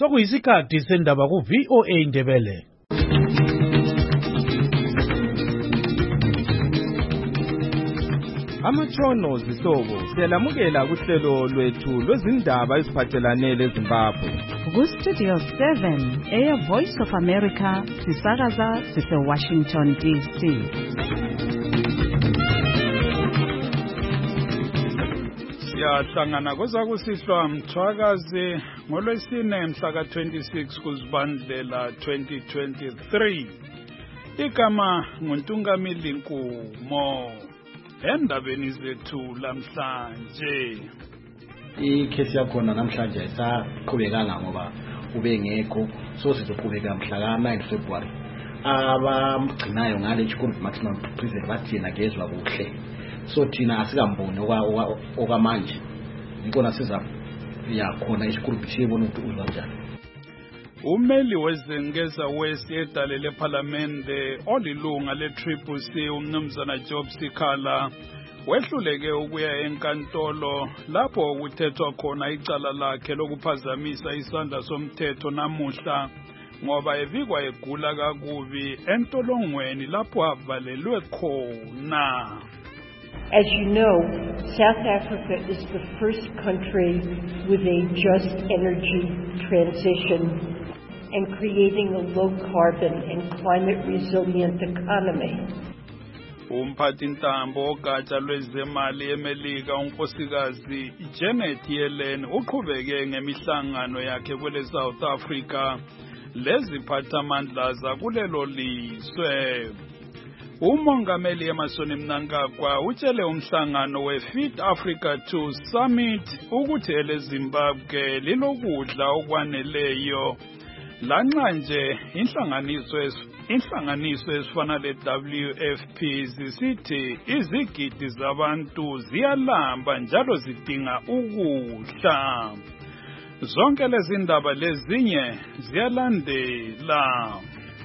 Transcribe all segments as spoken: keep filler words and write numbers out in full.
Sokuyisikhathi sendaba ku V O A Ndebele. Amatshono zihlobo siyalamukela kuhlelo lwethu lwezindaba eziphathelane leZimbabwe. Ku Studio seven eya Voice of America sisakaza sise Washington D C. Siyahlangana kwezakusihlwa mthwakazi ngolwesine mhla ka twenty-six kuZibandlela twenty twenty-three. Igama nguNtungamili Nkumo. Endabeni zethu lamhlanje. Ikhesi yakhona namhlanje ayisaqhubekanga ngoba ubengekho, so sizoqhubeka mhla ka nine February. Abamgcinayo ngale Chikungu Maximum Prison bathi yena kezwa kuhle. So thina asikamboni okwamanje. Ngikona siza yakhona isikhulu sibona ukuthi uzwa njani. Umeli wezengeza West edale leParliamente olilunga leTriple C umnumzana Job Sikhala wehluleke ukuya enkantolo lapho kuthethwa khona icala lakhe lokuphazamisa isandla somthetho namuhla ngoba evikwa egula kakubi entolongweni lapho avalelwe khona. As you know, South Africa is the first country with a just energy transition and creating a low-carbon and climate-resilient economy. Umphathi ntambo ogatsha lwezemali eMelika unkosikazi Janet Yellen uqhubeke ngemihlangano yakhe kwele South Africa leziphathamandla zakulelo lizwe. Umongameli Emmerson Mnangagwa utshele umhlangano we-Fit Africa two Summit ukuthi eleZimbabwe lilokudla okwaneleyo. Lanxa nje inhlanganiso inhlanganiso esifana le-W F P zisithi izigidi zabantu ziyalamba njalo zidinga ukudla. Zonke lezi ndaba lezinye ziyalandela.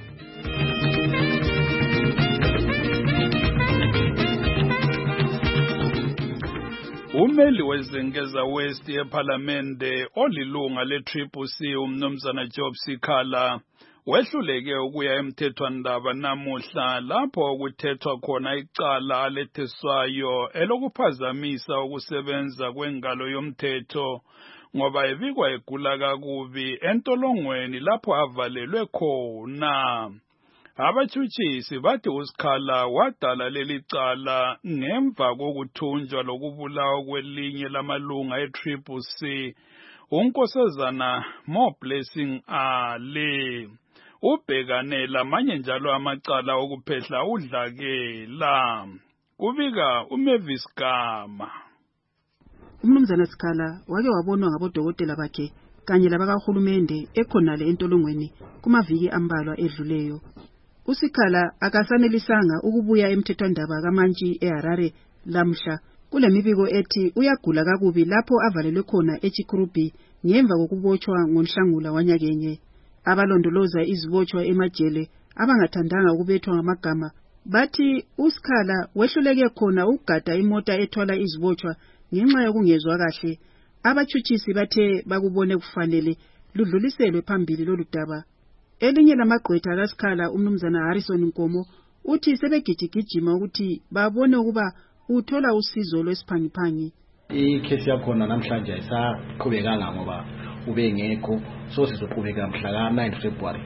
Umeli wezengeza West eParliamente olilunga leTriple C umnumzana Job Sikhala wehluleke ukuya emthethwandaba namuhla lapho kuthethwa khona icala aletheswayo elokuphazamisa ukusebenza kwengalo yomthetho ngoba evikwa egula kakubi entolongweni lapho avalelwe khona. Abatshutshisi bathi uSikhala wadala leli cala ngemva kokuthunjwa lokubulawa kwelinye lamalunga eTriple C unkosazana Mo Blessing Ali. Ubhekane lamanye njalo amacala okuphehla udlakela. Kubika uMavis Gama. Umnumzana Sikhala wake wabonwa ngabodokotela bakhe kanye labakahulumende ekhonale entolongweni kumaviki ambalwa edluleyo. uSikhala akasanelisanga ukubuya emthethwandaba kaMantshi eHarare lamhla kulemibiko ethi uyagula kakubi lapho avalelwe khona eChikurubi ngemva kokubotshwa ngoNhlangula wanyakenye. Abalondoloza izibotshwa emajele abangathandanga ukubethwa ngamagama bathi uSikhala wehluleke khona ukugada imota ethwala izibotshwa ngenxa yokungezwa kahle. Abatshutshisi bathe bakubone kufanele ludluliselwe phambili loludaba. Elinye lamagqwetha kaSikhala umnumzana Harrison Nkomo uthi sebegijigijima ukuthi babone ukuba uthola usizo lwesiphangiphangi. Ikhesi yakhona namhlanje ayisaqhubekanga ngoba ubengekho, so sizoqhubeka mhla ka nine February.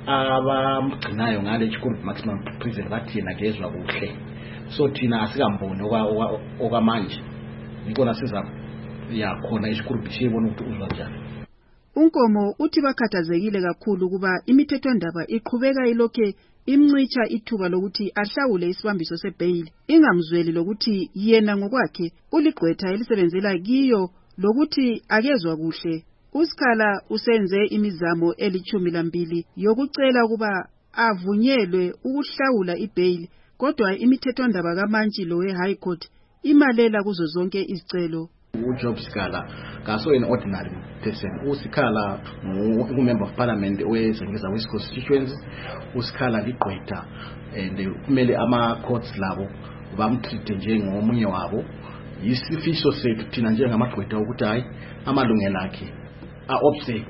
Abamgcinayo ngale Chikungu Maximum Prison bathi yena kezwa kuhle. So thina asikamboni okwamanje. Ngikona siza yakhona isikhulu sibona ukuthi uzwa njani. Unkomo uthi bakhathazekile kakhulu kuba imithethwandaba iqhubeka ilokhe imncicha ithuba lokuthi ahlawule isibambiso sebail ingamzweli lokuthi yena ngokwakhe uligqwetha elisebenzela kiyo lokuthi akezwa kuhle. uSikhala usenze imizamo elichumi lambili yokucela ukuba avunyelwe ukuhlawula ibail kodwa imithethwandaba kaMantshi lo weHigh Court imalela kuzo zonke izicelo. uJob Sikhala kaso an ordinary person. uSikhala ngumember of parliament wezengeza West constituency. uSikhala ligqwetha and kumele ama courts labo bamtreat njengomunye wabo. Yisifiso sethu thina njengamagqwetha ukuthi hayi amalungelo akhe aobserve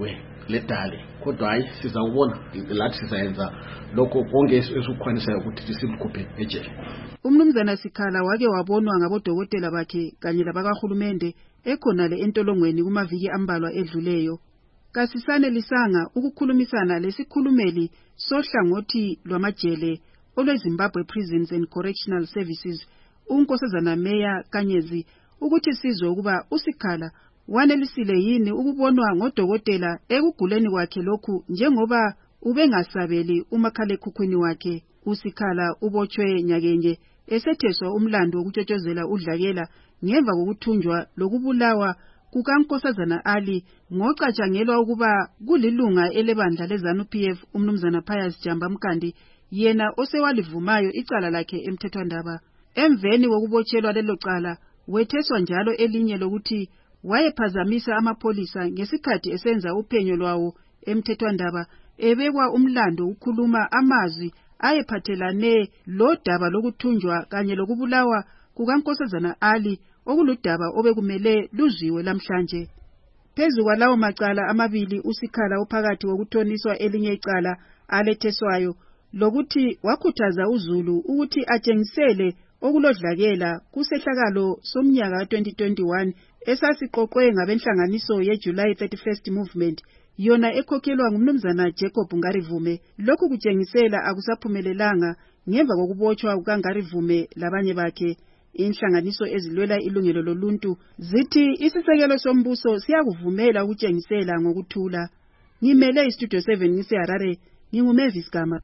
ledali kodwa hayi sizawubona lathi sizayenza lokho konke esikukhwanisayo ukuthi simkhuphe ejele. Umnumzana Sikhala wake wabonwa ngabodokotela bakhe kanye labakahulumende ekhonale entolongweni kumaviki ambalwa edluleyo. Kasisane lisanga ukukhulumisana lesikhulumeli sohlangothi lwamajele olweZimbabwe Prisons and Correctional Services uNkosazana Meya Kanyezi ukuthi sizwe ukuba uSikhala wanelisile yini ukubonwa ngodokotela ekuguleni kwakhe lokhu njengoba ubengasabeli umakhalekhukhwini wakhe. uSikhala ubotshwe nyakenye esetheswa umlando wokutshotshozela udlakela ngemva kokuthunjwa lokubulawa kukaNkosazana Ali ngocatshangelwa ukuba kulilunga elebandla leZANU-P F umnumzana Pius Jamba Mkandi yena osewalivumayo icala lakhe emthethwandaba. Emveni wokubotshelwa lelo cala wetheswa njalo elinye lokuthi wayephazamisa amapolisa ngesikhathi esenza uphenyo lwawo emthethwandaba ebekwa umlando ukukhuluma amazwi ayephathelane lodaba lokuthunjwa kanye lokubulawa kukaNkosazana Ali okuludaba obekumele luzwiwe lamhlanje. Phezu kwalawo macala amabili uSikhala uphakathi wokuthoniswa elinye icala aletheswayo lokuthi wakhuthaza uZulu ukuthi atshengisele okulodlakela kusehlakalo somnyaka twenty twenty-one esasiqoqwe ngabenhlanganiso ye-July thirty-first movement yona ekhokhelwa ngumnumzana Jacob Ngarivume. Lokhu kutshengisela akusaphumelelanga ngemva kokubotshwa kukaNgarivume labanye bakhe. Inhlanganiso ezilwela ilungelo loluntu zithi isisekelo sombuso siyakuvumela ukutshengisela ngokuthula. Ngimele iStudio seven ngiseHarare, nginguMavis Gama.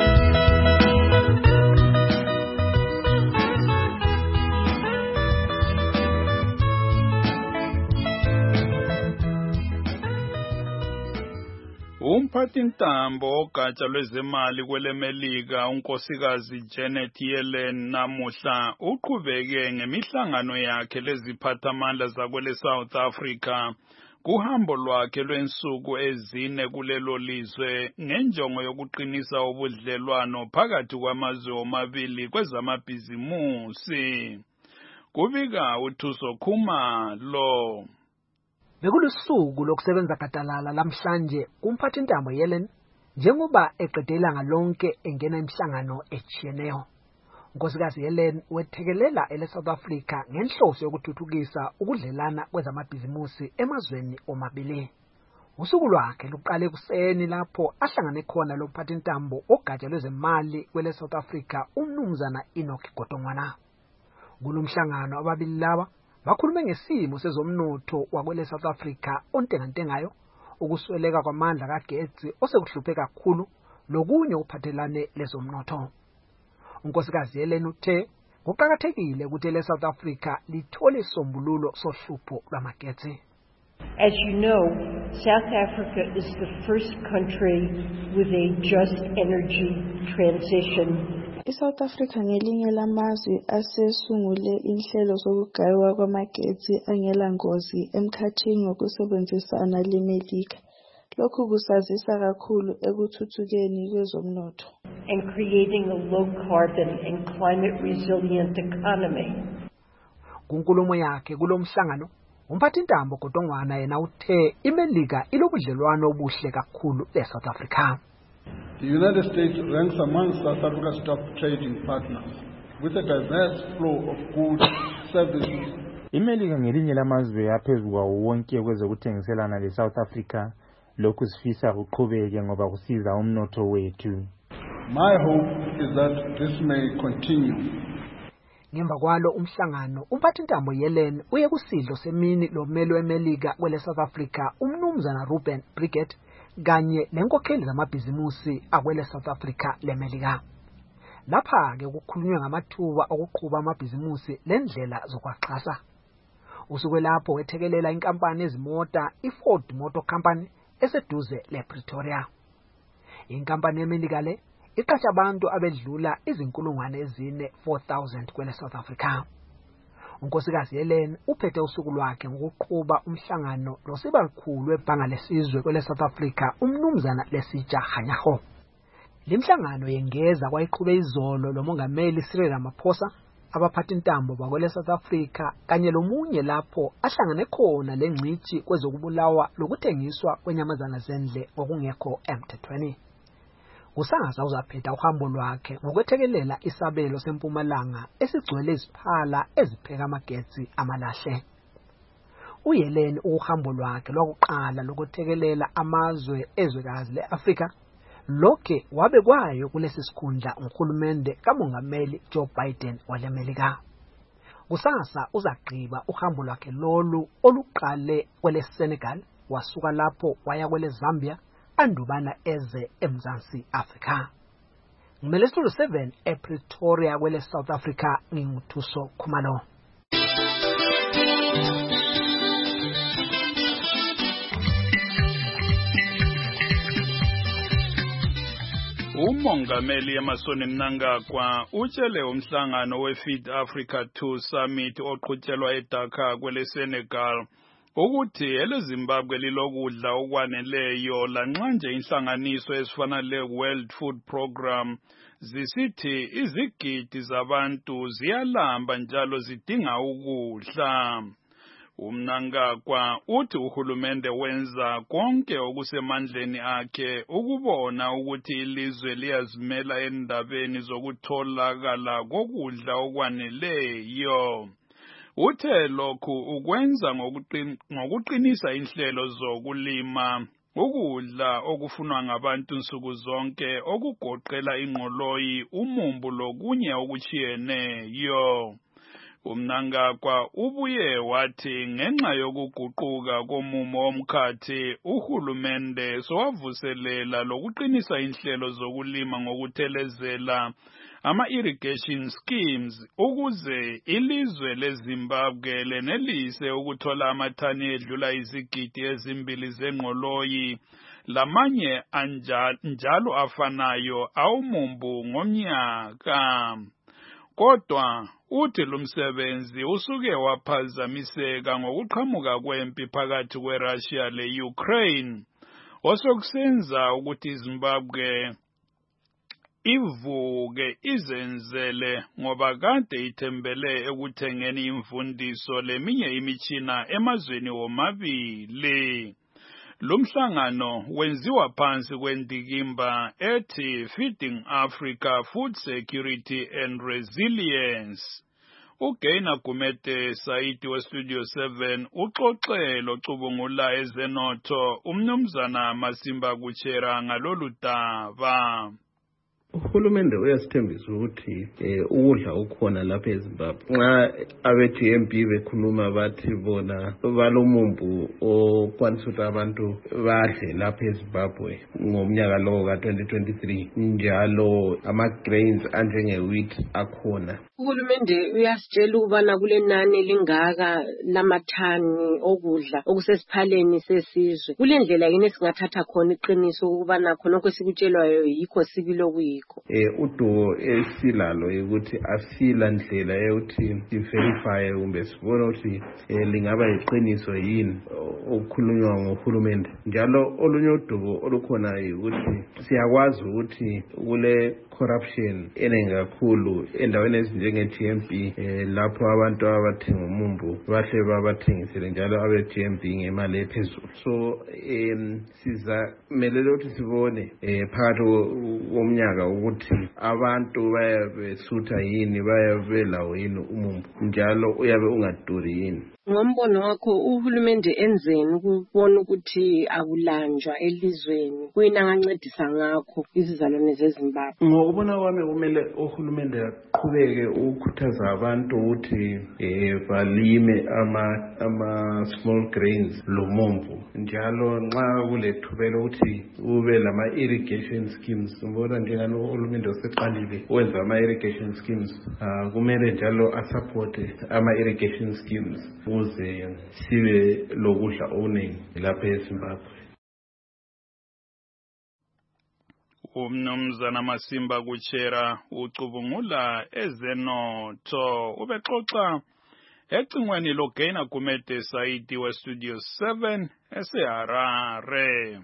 Umphathintambo ogatsha lwezemali kwelemelika unkosikazi Janet Yellen namuhla uqhubeke ngemihlangano yakhe leziphathamandla zakwele South Africa kuhambo lwakhe lwensuku ezine kulelo lizwe ngenjongo yokuqinisa ubudlelwano phakathi kwamazwe omabili kwezamabhizimusi. Kubika uThuso Khuma lo. Bekulusuku lokusebenza gadalala lamhlanje kumphathintambo Yellen njengoba eqede ilanga lonke engena imihlangano echiyeneyo. Unkosikazi Yellen wethekelela ele South Africa ngenhloso yokuthuthukisa ukudlelana kwezamabhizimusi emazweni omabili. Usuku lwakhe luqale ekuseni lapho ahlangane khona lo mphathintambo ogatsha lwezemali kwele South Africa umnumzana Enoch Godongwana. Kulomhlangano ababili laba bakhulume ngesimo sezomnotho wakwele South Africa ontengantengayo, ukusweleka kwamandla kagetsi osekuhluphe kakhulu lokunye uphathelane lezomnotho. Unkosikazi Yellen uthe kuqakathekile ukuthi le South Africa lithole isombululo sohlupho lwamagetsi. As you know, South Africa is the first country with a just energy transition. ISouth Africa ngelinye lamazwe asesungule inhlelo zokugaywa kwamagetsi angelangozi emkhathini ngokusebenzisana leMelika. Lokhu kusazisa kakhulu ekuthuthukeni kwezomnotho and creating a low carbon and climate resilient economy. Kunkulumo yakhe kulomhlangano umphathintambo Godongwana yena uthe iMelika ilobudlelwano obuhle kakhulu leSouth Africa. The United States ranks among South Africa's top trading partners with a diverse flow of goods, services. iMelika ngelinye lamazwe aphezulu kwawo wonke kwezokuthengiselana leSouth Africa, lokhu sifisa kuqhubeke ngoba kusiza umnotho wethu. My hope is that this may continue. Ngemva kwalo umhlangano umphathintambo Yellen uye kusidlo semini lomelo weMelika kwele South Africa umnumzana Ruben Bricket kanye nenkokheli zamabhizimusi akwele South Africa leMelika. Lapha ke kukhulunywa ngamathuba okuqhuba amabhizimusi lendlela zokwaxhasa. Usuke lapho wethekelela inkampani ezimota iFord Motor Company eseduze lePretoria. Inkampani yeMelika le iqasha abantu abedlula izinkulungwane ezine four thousand kwele South Africa. Unkosikazi Yellen uphethe usuku lwakhe ngokuqhuba umhlangano losibalukhulu webhanga lesizwe kwele South Africa umnumzana Lesitsha Kganyago. Limhlangano yengeza kwayiqhube izolo lomongameli Cyril Ramaphosa abaphathintambo bakwele South Africa kanye lomunye lapho ahlangane khona lengcithi kwezokubulawa lokuthengiswa kwenyamazana zendle ngokungekho emthethweni. Kusasa uzaphetha uhambo lwakhe ngokwethekelela isabelo sempumalanga esigcwele iziphala ezipheka amagetsi amalahle. UYellen uhambo lwakhe lokuqala lokuthekelela amazwe ezwekazi leAfrika lokhe wabekwayo kulesi sikhundla nguhulumende kamongameli Joe Biden walemelika. Kusasa uzagqiba uhambo lwakhe lolu oluqale kwele Senegal wasuka lapho waya kwele Zambia andubana eze eMzansi Afrika. Ngimele seven ePretoria kwele South Africa nginguthuso Khumalo. Umongameli Emmerson Mnangagwa utshele umhlangano we-Feed Africa two Summit oqhutyelwa eDhaka kwele Senegal ukuthi eleZimbabwe lilokudla okwaneleyo lanxa nje inhlanganiso ezifana le-World Food Program zisithi izigidi zabantu ziyalamba njalo zidinga ukudla. UMnangagwa uthi uhulumende wenza konke okusemandleni akhe ukubona ukuthi ilizwe liyazimela endabeni zokutholakala kokudla okwaneleyo. Uthe lokhu ukwenza ngokuqinisa inhlelo zokulima ukudla okufunwa ngabantu nsuku zonke okugoqela ingqoloyi, umumbu lokunye okuchiyeneyo. UMnangagwa ubuye wathi ngenxa yokuguquka komumo omkhathi uhulumende sowavuselela lokuqinisa inhlelo zokulima ngokuthelezela ama-irrigation schemes ukuze ilizwe leZimbabwe lenelise ukuthola amathani edlula izigidi ezimbili zengqoloyi lamanye njalo afanayo awumumbu ngomnyaka. Kodwa uthi lumsebenzi usuke waphazamiseka ngokuqhamuka kwempi phakathi kweRussia le-Ukraine osokusenza ukuthi iZimbabwe ivuke izenzele ngoba kade ithembele ekuthengeni imfundiso leminye imitshina emazweni womabili. Lumhlangano wenziwa phansi kwendikimba ethi Feeding Africa Food Security and Resilience. uGaina Gumede Saidi weStudio seven uxoxelo cubungula ezenotho umnumzana Masimba Kuchera ngalolu daba. Uhulumende uyasithembisa ukuthi ukudla ukhona lapha eZimbabwe. Nxa abethi M P bekhuluma bathi bona balomumbu okwanisa ukuthi abantu badle lapha eZimbabwe ngomnyaka lo ka twenty twenty-three njalo ama-grains anjenge-wheat akhona. Uhulumende uyasitshela ukubana kule nani lingaka lamathani okudla okusesiphaleni sesizwe. Kule ndlela yini esingathatha khona iqiniso ukubana khonokho esikutshelwayo yikho sibilo kuyikho. Eh udumo esilalo ukuthi asila ndlela yokuthi i-verify kumbe sibone ukuthi lingaba yiqiniso yini okukhulunywa ngohulumende. Njalo olunye udumo olukhona ukuthi siyakwazi ukuthi kule corruption eningi kakhulu endaweni ezinjenge-G M B lapho abantu abathenga umumbu bahle babathengisele njalo abe-G M B ngemali ephezulu. So um sizamelele ukuthi sibone phakathi komnyaka ukuthi abantu bayabesutha yini, bayabelawo yini umumbu njalo uyabe ungaduri yini. Ngombono wakho uhulumende enzeni ukubona ukuthi akulanjwa elizweni kuyina ngancedisa ngakho izizalwane zeZimbabwe? Ngokubona kwami kumele uhulumende aqhubeke ukukhuthaza abantu ukuthi eh balime ama ama small grains lomumbu njalo nxa kulethubelo ukuthi ube lama irrigation schemes. Ngibona njengani uhulumende oseqalile wenza ama irrigation schemes uh, kumele njalo asupport ama irrigation schemes ukuze sibe lokudla okuningi lapha eZimbabwe. Umnumzana Masimba Kuchera ucubungula ezenotho ubexoxa ecingweni loGaina Gumede Saidi weStudio seven eseHarare.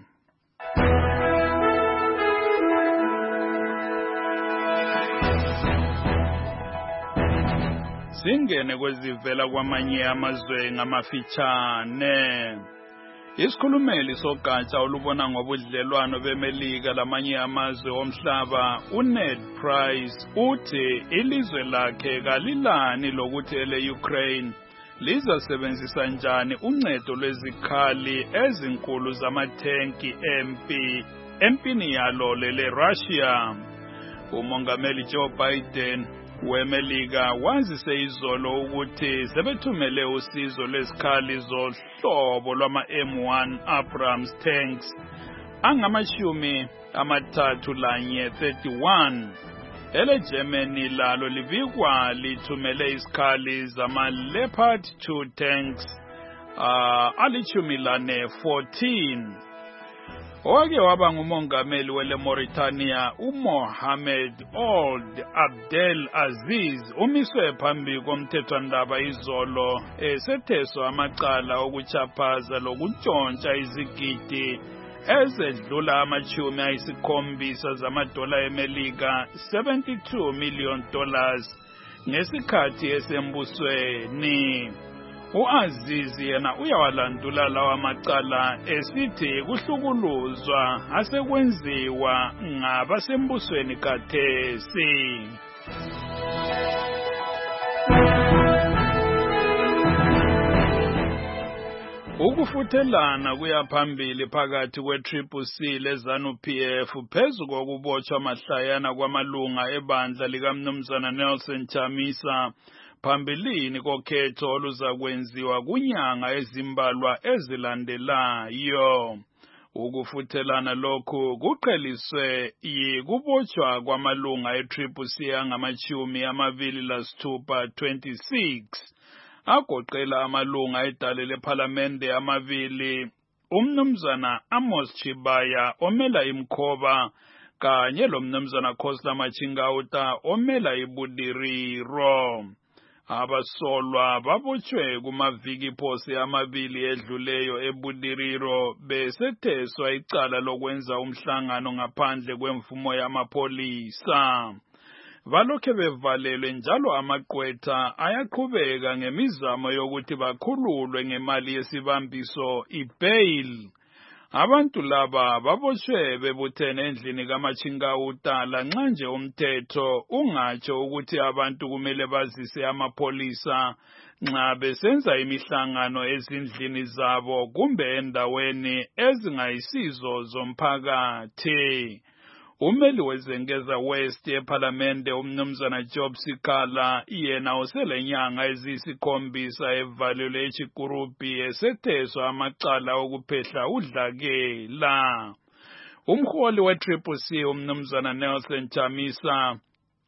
singene kwezivela kwamanye amazwe ngamafitshane. Isikhulumeli sogatsha olubona ngobudlelwano beMelika lamanye amazwe omhlaba uNed Price uthi ilizwe lakhe kalilani lokuthi ele-Ukraine lizasebenzisa njani uncedo lwezikhali ezinkulu zamathenki empi empini yalo lele-Russia. Umongameli Joe Biden weMelika wazise izolo ukuthi sebethumele usizo lwezikhali zohlobo lwama-M one Abrams tanks angamashumi amathathu lanye thirty-one. Ele Germany lalo livikwa lithumele isikhali zama-Leopard two tanks uh, alishumi lane fourteen. Owake waba ngumongameli wele Mauritania uMohamed Ould Abdel Aziz umiswe phambi komthethwandaba izolo esetheswa amacala okuchaphaza lokutshontsha izigidi ezedlula amachumi ayisikhombisa zamadola eMelika seventy-two million dollars ngesikhathi esembusweni. U-Aziz yena uyawalandula lawa macala esithi kuhlukuluzwa asekwenziwa ngabasembusweni kathesi. Ukufuthelana kuyaphambili phakathi kwe-Triple C le-ZANU-P F phezu kokubotshwa mahlayana kwamalunga ebandla likaMnumzana Nelson Chamisa phambilini kokhetho oluzakwenziwa kunyanga ezimbalwa ezilandelayo. Ukufuthelana lokhu kuqheliswe yikubotshwa kwamalunga e-Triple C angamachumi amabili lasithupha twenty-six agoqela amalunga edale lephalamende amabili umnumzana Amos Chibaya omela imkhoba kanye lomnumzana Khosla Machingauta omela ibudiriro. Abasolwa babotshwe kumaviki phose amabili edluleyo ebudiriro besetheswa icala lokwenza umhlangano ngaphandle kwemvumo yamapolisa. Balokhe bevalelwe njalo amaqwetha ayaqhubeka ngemizamo yokuthi bakhululwe ngemali yesibambiso i-bail. Abantu laba babotshwe bebuthene endlini kaMachingauta lanxa nje umthetho ungatsho ukuthi abantu kumele bazise amapolisa nxa besenza imihlangano ezindlini zabo kumbe endaweni ezingayisizo zomphakathi. Umeli wezengeza West ePhalamende umnumzana Job Sikhala yena uselenyanga ezisikhombisa evalelwe eChikurupi esetheswa amacala okuphehla udlakela. Umholi we-Triple C umnumzana Nelson Chamisa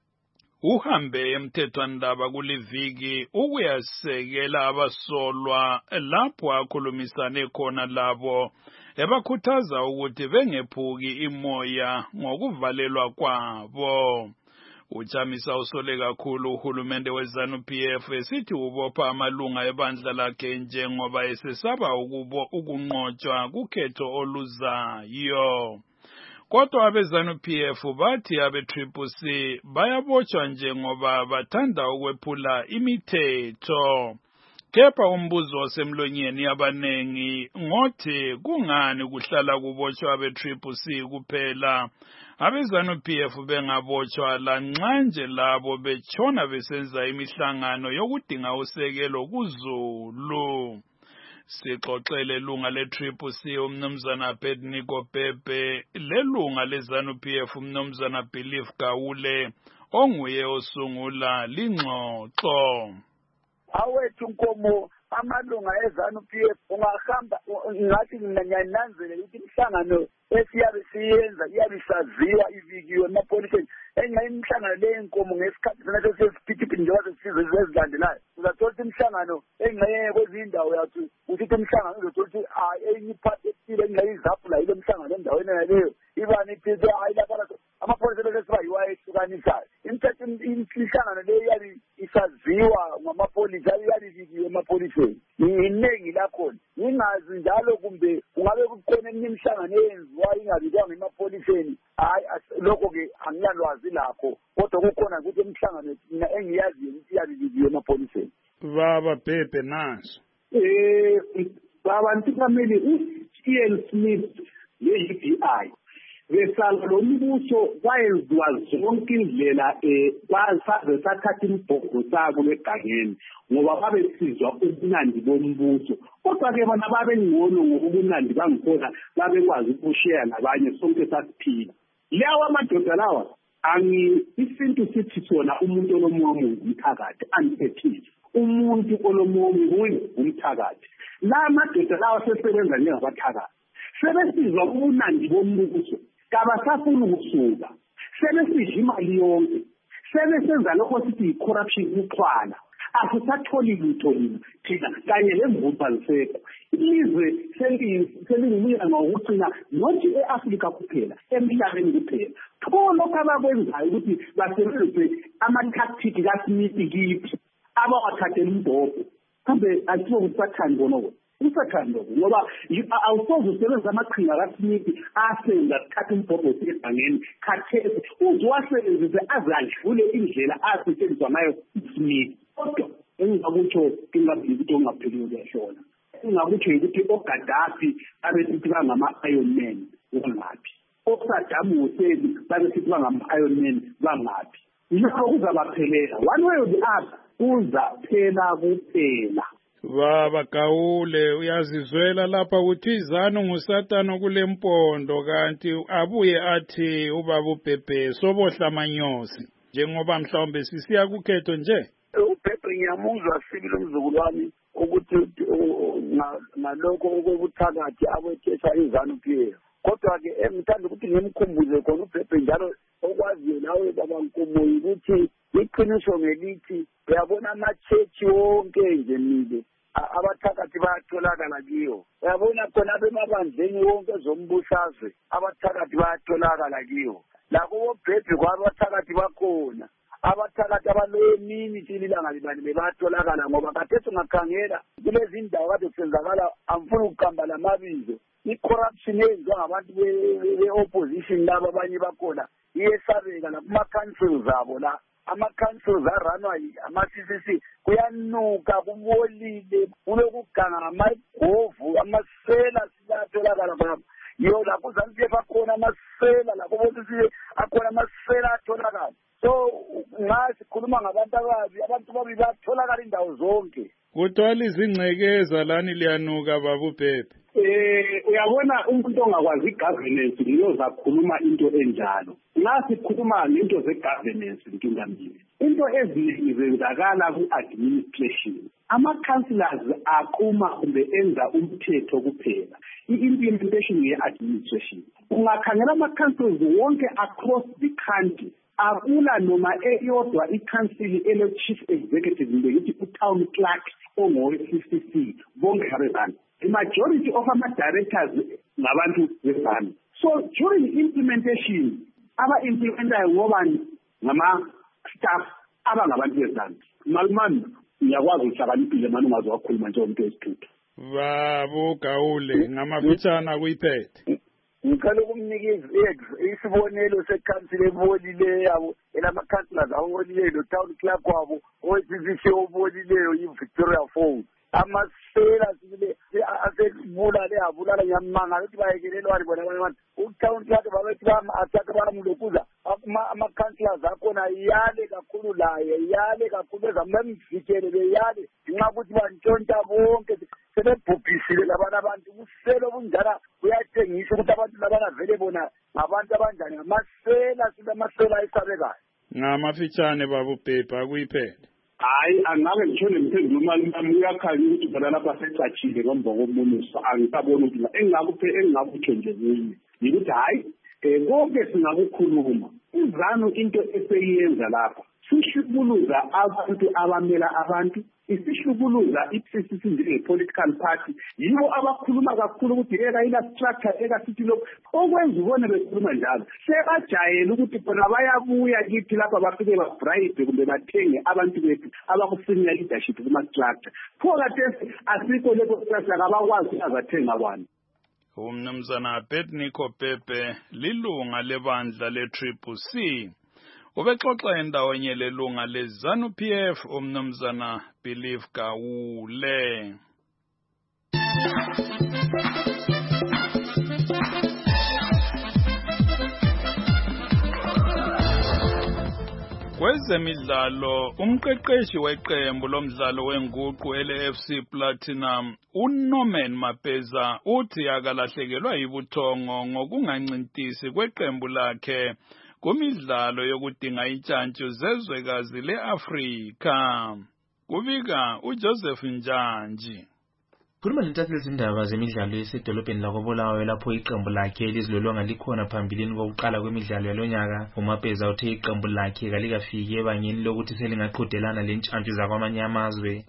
uhambe emthethwandaba kuliviki ukuyasekela abasolwa lapho akhulumisane khona labo ebakhuthaza ukuthi bengephuki imoya ngokuvalelwa kwabo. Uchamisa usole kakhulu uhulumende we-ZANU-P F esithi ubopha amalunga ebandla lakhe njengoba esesaba ukubo ukunqotshwa kukhetho oluzayo. Kodwa abe-ZANU-P F bathi abe-Triple C bayabotshwa njengoba bathanda ukwephula imithetho. Kepha umbuzo osemlonyeni abanengi ngothi kungani kuhlala kubotshwa abe-Triple C kuphela abe-ZANU-P F bengabotshwa lanxa nje labo betshona besenza imihlangano yokudinga usekelo kuZulu. Sixoxele lunga le-Triple C umnumzana Pednico Pepe lelunga le-ZANU-P F umnumzana Belief Gawule onguye osungula lingxoxo. Awethu Nkomo amalunga eZANU-P F ungahamba ngathi nginananzele ukuthi imhlangano esiyabe siyenza iyabisaziwa ivikiwe emapoliseni enxa imhlangano le Nkomo ngesikhathi sona sesiphithi njengoba sesizwe ezilandelayo uzathola imhlangano engxenye kwezindawo yathi uthi imhlangano uzothola ukuthi enye iphathi ethile enxa izaphu la ile mhlangano endaweni leyo ibani ithi ayilapha amapolisa bese siba yiwayehlukanisayo imithetho imhlangano le yabi isaziwa ngamapolisa yabivikiwe emapoliseni iningi lakhona ingazi njalo kumbe ungabe kukhona eminye imhlangano eyenziwa ingabikwanga emapoliseni hayi lokho ke anginalwazi lakho kodwa kukhona ukuthi emhlangano mina engiyaziyo ukuthi iyabikiwe emapholiseni. Baba Bhebhe naso eh baba ntikameli u-Ian Smith le-U B I besala lo mbuso bayenziwa zonke indlela eh basaze sathatha imbhogo sabo legangeni ngoba babesizwa ubunandi bombuso kodwa ke bona babengcono ngobunandi bangikhona babekwazi ukushare nabanye sonke sasiphila lawa amadoda lawa angi isintu sithi sona umuntu olomoya umthakathi aniphethiwe umuntu olomoya umthakathi la amadoda lawa sesebenza njengabathakathi sebesizwa ubunandi bombuso kabasafuna ukusuka sebesidla imali yonke sebesenza lokho sithi corruption ukuxhwala asisatholi lutho thina kanye lemvubu alisekho ilizwe selingumyanga wokucina not e-Afrika kuphela emhlabeni kuphela pho lokho abakwenzayo ukuthi basebenzise ama-tactic kaSmith kithi abawathathela umbhobho kambe asibo kusathani bonoko usathanda ngoba awusoze usebenza amaqhinga kaSmith asenza kuthatha umbhobho segangeni khathesi uzwasebenzise azadlule indlela asetshenziswa ngayo uSmith kodwa engingakutsho ngingabili ukuthi ongapheliwe kuyashona engingakutsho ukuthi oGaddafi abesithi bangama-Iron Man bangaphi oSaddam Hussein babesithi bangama-Iron Man bangaphi yikho kuzabaphelela one way or the other kuzaphela kuphela. Baba Gawule uyazizwela lapha ukuthi izanu ngusatana kule mpondo kanti abuye athi ubaba uBhebhe sobohla amanyosi njengoba mhlawumbe sisiya kukhetho nje uBhebhe ngiyamuzwa sibili umzukulu wami ukuthi ngalokho okobuthakathi abethesa izanu P F kodwa ke ngithanda ukuthi ngimkhumbuze khona uBhebhe njalo okwaziyo nawe baba Nkomoyi ukuthi iqiniso ngelithi uyabona ama-church wonke nje mile abathakathi bayatholakala kiyo uyabona khona bemabandleni wonke zombusazwe abathakathi bayatholakala kiyo lakho boBhebhe kwabathakathi bakhona abathakathi abaloyemini ilanga libani bebatholakala ngoba kathesi ungakhangela kulezi ndawo kade kusenzakala amfuna ukuqamba lamabizo i-corruption eyenziwa ngabantu be-opposition laba abanye bakhona iyesabeka nakuma-councils abo la ama-councils aranwa ama-C C C kuyanuka kubolile kulokuganga ngamagovu amasela siyatholakala khonapho yo lapho uZanu-P F akhona amasela lapho bonke akhona amasela atholakala so ngasikhuluma ngabantu ababi abantu babi batholakala indawo zonke kuthiwa izingcekeza lani liyanuka baba uBhebhe eh uyabona umuntu ongakwazi igovernance uyozakhuluma into enjalo ngasikhuluma ngento ze-governance nkingamile into eziningi zenzakala ku-administration ama-councillors aquma kumbe enza umthetho kuphela i-implementation ye-administration ungakhangela ama-councils wonke across the country akula noma eyodwa i-council ele-chief executive mbe yithi u-town clerk ongowe-C C C bonke abezana the majority of ama-directors ngabantu bezana so during implementation aba-implementayo ngobani ngama-staff abangabantu bezana malumani ngiyakwazi ukuhlakaniphile mani ungaze wakhuluma njengomuntu wesithutha babo Gawule ngamafitshana kuyiphethe ngicela ukumnikeza isibonelo sekhansila ebolileyo yabo elama-councillors abolileyo lo-town clerk wabo owe-C C C obolileyo yi-Victoria Falls amasela sibile asebulale abulala ngiyamangala ukuthi bayekelelwani bona abanye abantu u-town clerk babethi bama-athaka bamlokuza ama-councillors akhona yale kakhulu laye yale kakhulu bezamemvikele beyale ngenxa ukuthi bantshontsha bonke sebebhubhisile labana abantu ubuselo bunjana buyatshengisa ukuthi abantu labana vele bona ngabantu abanjani ngamasela silamasela ayesabekayo ngamafitshane baba uBhebhe akuyiphethe hayi angabe ngithole mpendulo mali uyakhanya ukuthi phela lapha secatshile ngomba komunuso angisabona ukuthi engakuphe engakutsho nje kunye yikuthi hayi um konke singakukhuluma izanu into eseyenza lapha sihlukuluza abantu abamela abantu isihlukuluza i-C C C njenge-political party yibo abakhuluma kakhulu ukuthi eka ila structure eka sithi lokhu okwenza ubone bekhuluma njalo sebajayele ukuthi khona bayabuya kithi lapha bafike babribe kumbe bathenge abantu bethu abaku-senior leadership kuma-structure pho kathesi asikho leso structure kabakwazi azathenga abantu umnumzana Abednego Pepe lilunga lebandla le-Triple C. Ubexoxa endaweni lelunga le-ZANU P F umnumzana Believe Gawule. Kwezemidlalo, umqeqeshi weqembu lomdlalo wenguqu ele-F C Platinum uNorman Mapeza uthi akalahlekelwa yibuthongo ngokungancintisi kweqembu lakhe kumidlalo yokudinga itshantshi zezwekazi le-Afrika. Kubika uJoseph Njanji. Khuluma nentatheli zindaba zemidlalo esedolobheni lakoBulawayo lapho iqembu lakhe elizilolonga likhona phambilini kokuqala kwemidlalo yalonyaka. uMapeza uthe iqembu lakhe kalikafiki ebangeni lokuthi selingaqhudelana lentshantshi zakwamanye amazwe.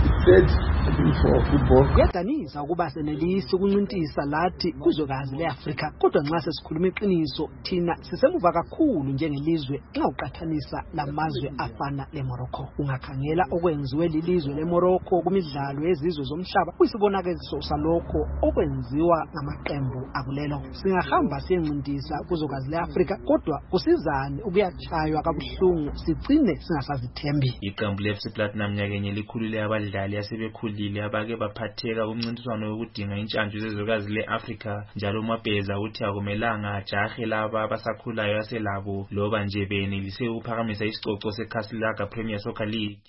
Kuyadanisa ukuba senelisi ukuncintisa lathi kuzwekazi le-Afrika, kodwa nxa sesikhuluma iqiniso thina sisemuva kakhulu njengelizwe nxa uqathanisa lamazwe afana leMorocco. Ungakhangela okwenziwe lilizwe leMorocco kumidlalo yezizwe zomhlaba kuyisibonakaliso salokho okwenziwa ngamaqembu akulelo. Singahamba siyencintisa kuzwekazi le-Afrika, kodwa kusizane ukuyachaywa kabuhlungu sigcine singasazithembi. Iqembu le-F C Platinum nyakenye likhulule abadlali asebekhulile abake baphatheka kumncintiswano wokudinga intshantshi zezwekazi le-Afrika. Njalo uMapeza uthi akumelanga ajahe laba abasakhulayo aselabo loba nje benelise ukuphakamisa isicoco seCastle Premier Soccer League.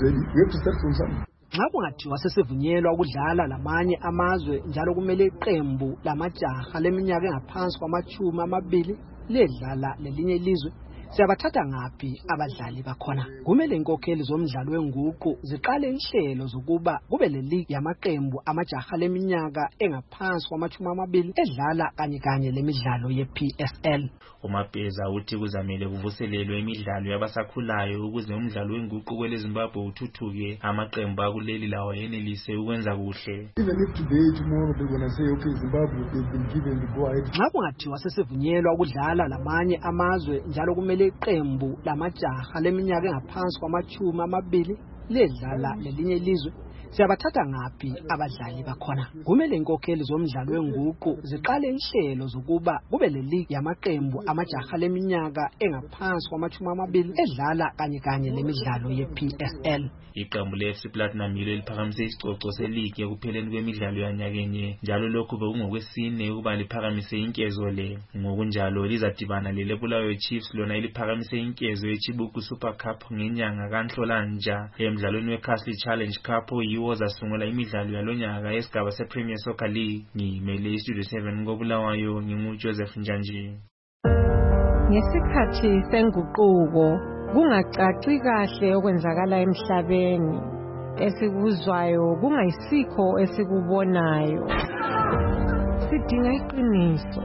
Nxa kungathiwa sesivunyelwa ukudlala lamanye amazwe njalo kumele iqembu lamajaha leminyaka engaphansi kwamachumi amabili ledlala lelinye ilizwe, siyabathatha ngaphi abadlali bakhona? Kumele inkokheli zomdlalo wenguqu ziqale inhlelo zokuba kube le league yamaqembu amajaha leminyaka engaphansi kwamachumi amabili edlala kanye kanye lemidlalo ye-P S L. uMapeza uthi kuzamele kuvuselelwe imidlalo yabasakhulayo ukuze umdlalo wenguqu kwele Zimbabwe uthuthuke, amaqembu akuleli lawo yenelise ukwenza kuhle. Even if today, tomorrow they're going to say, okay, Zimbabwe, they've been given the go ahead. Nxa kungathiwa sesivunyelwa ukudlala lamanye amazwe njalo kumele iqembu lamajaha leminyaka engaphansi kwamachumi amabili ledlala lelinye ilizwe, siyabathatha ngaphi abadlali bakhona? Kumele inkokheli zomdlalo wenguqu ziqale inhlelo zokuba kube le league yamaqembu amajaha leminyaka engaphansi kwamachumi amabili edlala kanye kanye lemidlalo ye-P S L. Iqembu le-F C Platinum yilo liphakamise isicoco se-league ekupheleni kwemidlalo yanyakenye, njalo lokhu bekungokwesine ukuba liphakamise inkezo le. Ngokunjalo lizadibana lele-Bulawayo Chiefs lona eliphakamise inkezo ye-Chibuku Super Cup ngenyanga kaNhlolanja. Emdlalweni we-Castle Challenge Cup yiwo zasungula imidlalo yalonyaka esigaba se-Premier Soccer League. Ngimele iStudio seven koBulawayo, nginguJoseph Njanji. Ngesikhathi senguquko kungacaci kahle okwenzakala emhlabeni, esikuzwayo kungayisikho esikubonayo. Sidinga iqiniso.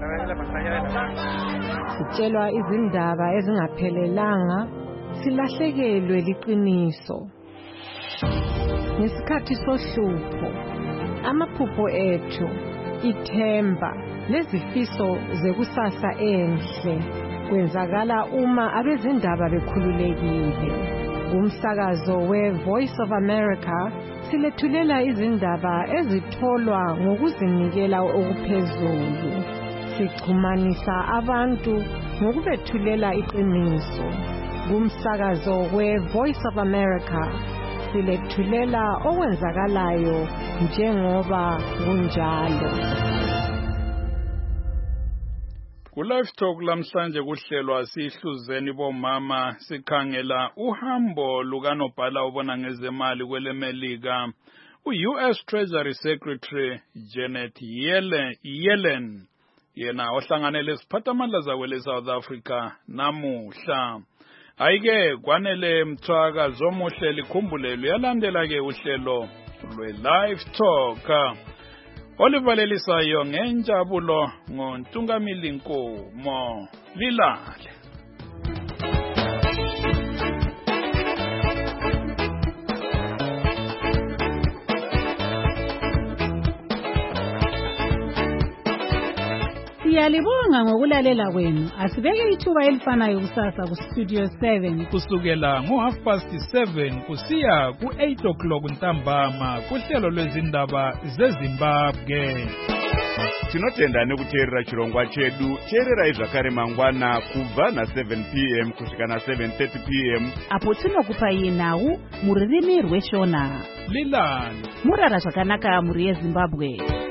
Sitshelwa izindaba ezingaphelelanga, silahlekelwe liqiniso. Ngesikhathi sohlupho, amaphupho ethu, ithemba lezifiso zekusasa enhle kwenzakala uma abezindaba bekhululekile. Umsakazo we-Voice of America silethulela izindaba ezitholwa ngokuzinikela okuphezulu. Sixhumanisa abantu ngokubethulela iqiniso. Umsakazo we-Voice of America silethulela okwenzakalayo njengoba kunjalo. Ku-Live Talk lamhlanje kuhlelwa sihluzeni bomama sikhangela uhambo lukanobhala obona ngezemali kwelemelika u-U S Treasury Secretary Janet Yellen, yena ohlanganele siphathamandla zakwele South Africa namuhla. Ayike kwanele mthwaka zomuhle likhumbule luyalandela ke uhlelo lwe-Live Talk olivalelisayo ngenjabulo ngoNtungamili Nkomo. Lilale. Siyalibonga ngokulalela kwenu. Asibeke ithuba elifanayo kusasa ku Studio seven kusukela ngo half past seven kusiya ku eight o'clock ntambama kuhlelo lwezindaba zeZimbabwe. tinotenda nekuteerera chirongwa chedu. teererai zvakare mangwana kubva na7 p m kusvika na7 thirty p m apo tinokupai nhau muririmi rweshona lilani murara zvakanaka muri yezimbabwe.